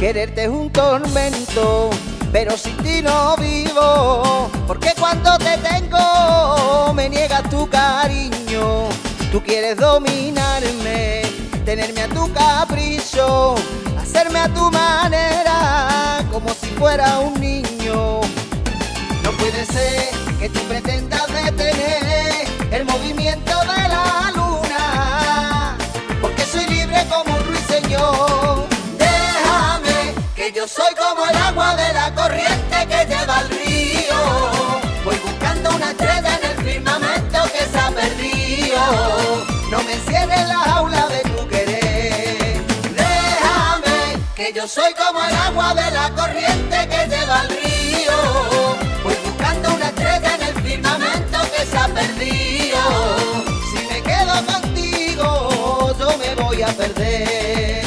Quererte es un tormento, pero sin ti no vivo, porque cuando te tengo me niegas tu cariño. Tú quieres dominarme, tenerme a tu capricho, hacerme a tu manera, como si fuera un niño. No puede ser que tú pretendas detener el movimiento de la luna, porque soy libre como un ruiseñor. Déjame, que yo soy como el agua de la corriente que lleva al río. Voy buscando una estrella en el firmamento que se ha perdido. No me encierres la jaula de tu querer. Déjame, que yo soy como el agua de la corriente que lleva al río. Voy buscando una estrella en el firmamento que se ha perdido. Si me quedo contigo, yo me voy a perder.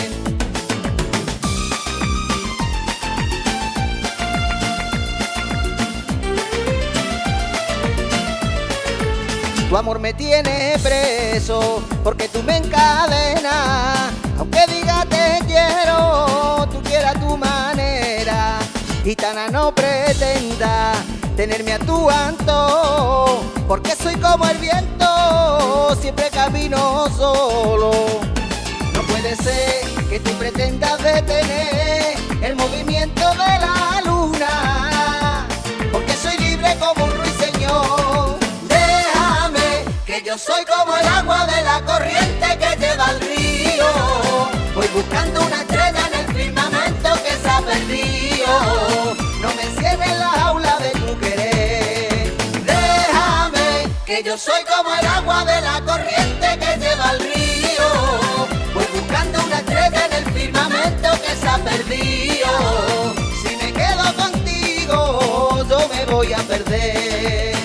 Tu amor me tiene preso, porque tú me encadenas. Aunque diga te quiero, tú quieras tu manera. Gitana, no pretenda tenerme a tu antojo, porque soy como el viento, siempre camino solo. No puede ser que tú pretendas detener el movimiento de la luna, porque soy libre como un ruiseñor. Déjame, que yo soy como el agua de la corriente que lleva al río. Voy buscando una estrella en el firmamento que se ha perdido. No me encierres la jaula de tu querer. Déjame, que yo soy como el agua de la corriente que lleva al río. Voy buscando una estrella en el firmamento que se ha perdido. Si me quedo contigo, yo me voy a perder.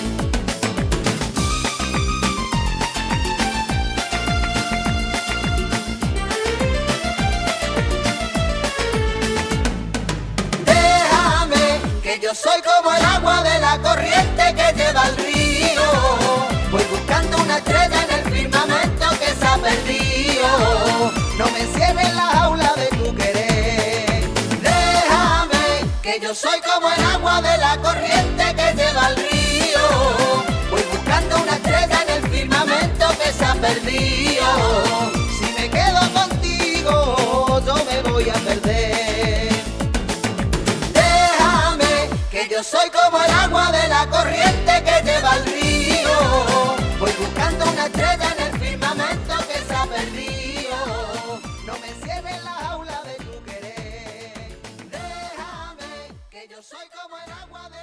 Yo soy como el agua de la corriente que lleva al río. Voy buscando una estrella en el firmamento que se ha perdido. No me encierres la jaula de tu querer. Déjame, que yo soy como el agua de la corriente que lleva al río. Voy buscando una estrella en el firmamento que se ha perdido. Si me quedo contigo, yo me voy a perder. Yo soy como el agua de la corriente que lleva al río. Voy buscando una estrella en el firmamento que se ha perdido. No me encierres la jaula de tu querer. Déjame, que yo soy como el agua de